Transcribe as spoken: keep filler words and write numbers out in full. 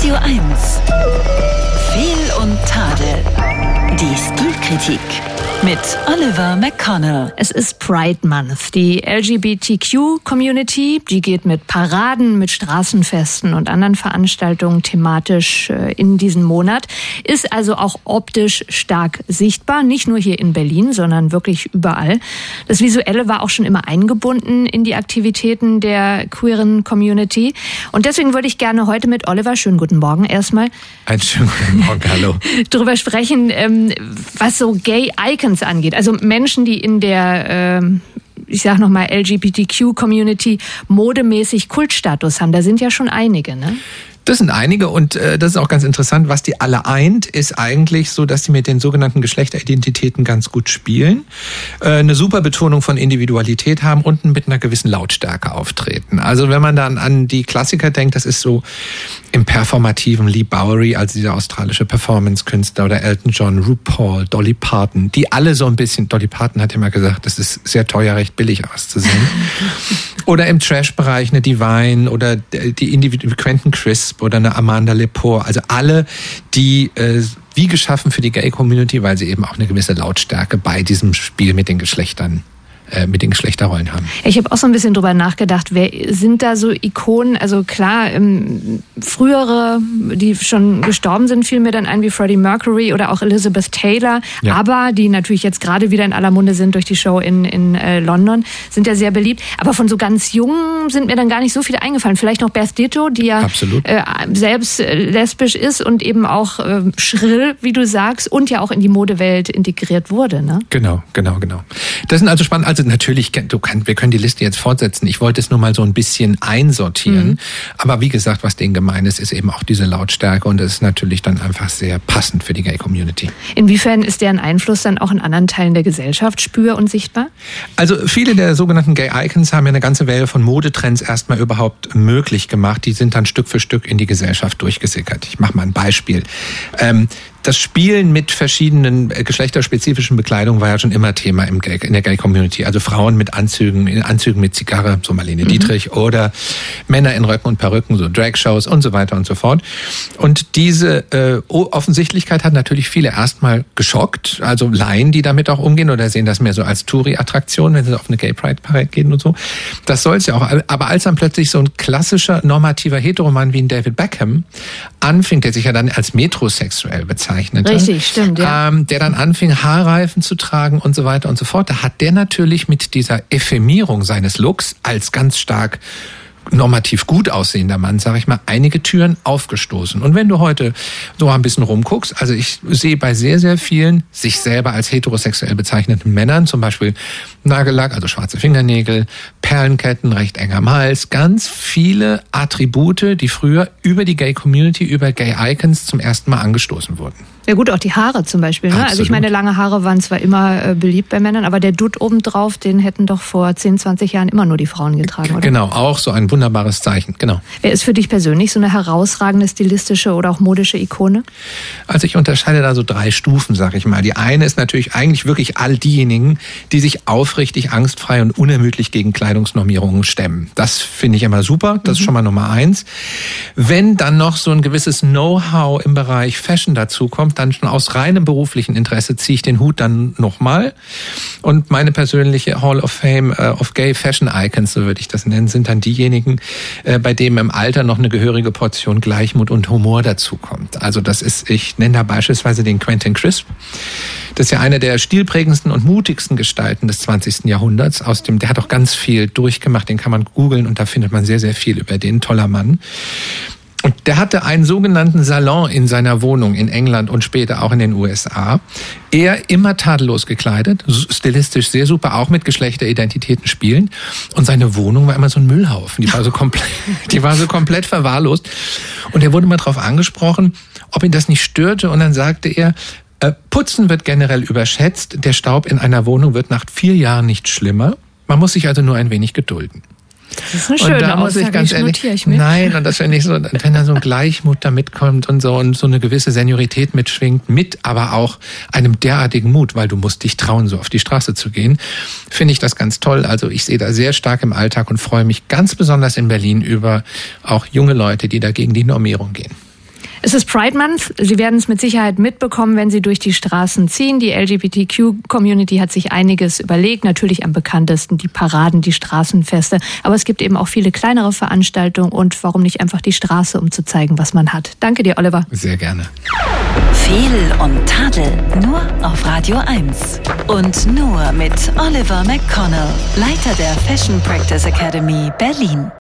Radio eins. Fehl und Tadel. Die Stilkritik mit Oliver McConnell. Es ist Pride Month. Die L G B T Q-Community, die geht mit Paraden, mit Straßenfesten und anderen Veranstaltungen thematisch in diesen Monat, ist also auch optisch stark sichtbar, nicht nur hier in Berlin, sondern wirklich überall. Das Visuelle war auch schon immer eingebunden in die Aktivitäten der queeren Community. Und deswegen würde ich gerne heute mit Oliver, schönen guten Morgen erstmal, einen schönen guten Morgen, hallo, darüber sprechen, was so Gay Icons angeht. Also Menschen, die in der, äh, ich sag nochmal, L G B T Q-Community modemäßig Kultstatus haben. Da sind ja schon einige, ne? Das sind einige und äh, das ist auch ganz interessant, was die alle eint, ist eigentlich so, dass sie mit den sogenannten Geschlechteridentitäten ganz gut spielen, äh, eine super Betonung von Individualität haben und mit einer gewissen Lautstärke auftreten. Also wenn man dann an die Klassiker denkt, das ist so im performativen Lee Bowery, also dieser australische Performance-Künstler, oder Elton John, RuPaul, Dolly Parton, die alle so ein bisschen, Dolly Parton hat immer gesagt, das ist sehr teuer, recht billig auszusehen. Oder im Trash-Bereich eine Divine oder die Individu- Quentin Crisp oder eine Amanda Lepore. Also alle, die äh, wie geschaffen für die Gay-Community, weil sie eben auch eine gewisse Lautstärke bei diesem Spiel mit den Geschlechtern mit den Geschlechterrollen haben. Ich habe auch so ein bisschen drüber nachgedacht, wer sind da so Ikonen? Also klar, ähm, frühere, die schon gestorben sind, fiel mir dann ein wie Freddie Mercury oder auch Elizabeth Taylor, ja. Aber die natürlich jetzt gerade wieder in aller Munde sind durch die Show in, in äh, London, sind ja sehr beliebt. Aber von so ganz Jungen sind mir dann gar nicht so viele eingefallen. Vielleicht noch Beth Ditto, die ja äh, selbst äh, lesbisch ist und eben auch äh, schrill, wie du sagst, und ja auch in die Modewelt integriert wurde. Ne? Genau, genau, genau. Das sind also spannend. Also natürlich, du kann, wir können die Liste jetzt fortsetzen. Ich wollte es nur mal so ein bisschen einsortieren. Mhm. Aber wie gesagt, was denen gemein ist, ist eben auch diese Lautstärke. Und das ist natürlich dann einfach sehr passend für die Gay-Community. Inwiefern ist deren Einfluss dann auch in anderen Teilen der Gesellschaft spür- und sichtbar? Also viele der sogenannten Gay-Icons haben ja eine ganze Welle von Modetrends erstmal überhaupt möglich gemacht. Die sind dann Stück für Stück in die Gesellschaft durchgesickert. Ich mache mal ein Beispiel. Ähm, Das Spielen mit verschiedenen geschlechterspezifischen Bekleidungen war ja schon immer Thema im Gay, in der Gay-Community. Also Frauen mit Anzügen, in Anzügen mit Zigarre, so Marlene mhm. Dietrich, oder Männer in Röcken und Perücken, so Drag-Shows und so weiter und so fort. Und diese äh, Offensichtlichkeit hat natürlich viele erstmal geschockt. Also Laien, die damit auch umgehen oder sehen das mehr so als Touri-Attraktion, wenn sie auf eine Gay-Pride-Parade gehen und so. Das soll es ja auch. Aber als dann plötzlich so ein klassischer, normativer Heteroman wie ein David Beckham anfing, der sich ja dann als metrosexuell bezeichnet, Richtig, stimmt, ja. Ähm, der dann anfing, Haarreifen zu tragen und so weiter und so fort. Da hat der natürlich mit dieser Ephemierung seines Looks als ganz stark normativ gut aussehender Mann, sage ich mal, einige Türen aufgestoßen. Und wenn du heute so ein bisschen rumguckst, also ich sehe bei sehr, sehr vielen sich selber als heterosexuell bezeichneten Männern, zum Beispiel Nagellack, also schwarze Fingernägel, Perlenketten, recht eng am Hals, ganz viele Attribute, die früher über die Gay-Community, über Gay-Icons zum ersten Mal angestoßen wurden. Ja gut, auch die Haare zum Beispiel. Ne? Also ich meine, lange Haare waren zwar immer äh, beliebt bei Männern, aber der Dutt obendrauf, den hätten doch vor zehn, zwanzig Jahren immer nur die Frauen getragen, oder? Genau, auch so ein wunderbares Zeichen, genau. Wer ist für dich persönlich so eine herausragende stilistische oder auch modische Ikone? Also ich unterscheide da so drei Stufen, sag ich mal. Die eine ist natürlich eigentlich wirklich all diejenigen, die sich aufrichtig, angstfrei und unermüdlich gegen Kleidungsnormierungen stemmen. Das finde ich immer super, das ist schon mal Nummer eins. Wenn dann noch so ein gewisses Know-how im Bereich Fashion dazu kommt, dann schon aus reinem beruflichen Interesse ziehe ich den Hut dann nochmal. Und meine persönliche Hall of Fame äh, of Gay Fashion Icons, so würde ich das nennen, sind dann diejenigen, äh, bei denen im Alter noch eine gehörige Portion Gleichmut und Humor dazukommt. Also das ist, ich nenne da beispielsweise den Quentin Crisp. Das ist ja einer der stilprägendsten und mutigsten Gestalten des zwanzigsten Jahrhunderts. Aus dem, der hat auch ganz viel durchgemacht, den kann man googeln und da findet man sehr, sehr viel über den. Toller Mann. Und der hatte einen sogenannten Salon in seiner Wohnung in England und später auch in den U S A. Er immer tadellos gekleidet, stilistisch sehr super, auch mit Geschlechteridentitäten spielen. Und seine Wohnung war immer so ein Müllhaufen. Die war so komplett, die war so komplett verwahrlost. Und er wurde mal drauf angesprochen, ob ihn das nicht störte. Und dann sagte er, äh, Putzen wird generell überschätzt. Der Staub in einer Wohnung wird nach vier Jahren nicht schlimmer. Man muss sich also nur ein wenig gedulden. Das ist eine schöne und da muss Aussage, ich ganz ich ehrlich, ich mit. Nein, und das finde ich so, wenn da so ein Gleichmut da mitkommt und so und so eine gewisse Seniorität mitschwingt, mit aber auch einem derartigen Mut, weil du musst dich trauen, so auf die Straße zu gehen, finde ich das ganz toll. Also ich sehe da sehr stark im Alltag und freue mich ganz besonders in Berlin über auch junge Leute, die da gegen die Normierung gehen. Es ist Pride Month. Sie werden es mit Sicherheit mitbekommen, wenn Sie durch die Straßen ziehen. Die L G B T Q-Community hat sich einiges überlegt. Natürlich am bekanntesten die Paraden, die Straßenfeste. Aber es gibt eben auch viele kleinere Veranstaltungen. Und warum nicht einfach die Straße, um zu zeigen, was man hat. Danke dir, Oliver. Sehr gerne. Fehl und Tadel nur auf Radio eins. Und nur mit Oliver McConnell, Leiter der Fashion Practice Academy Berlin.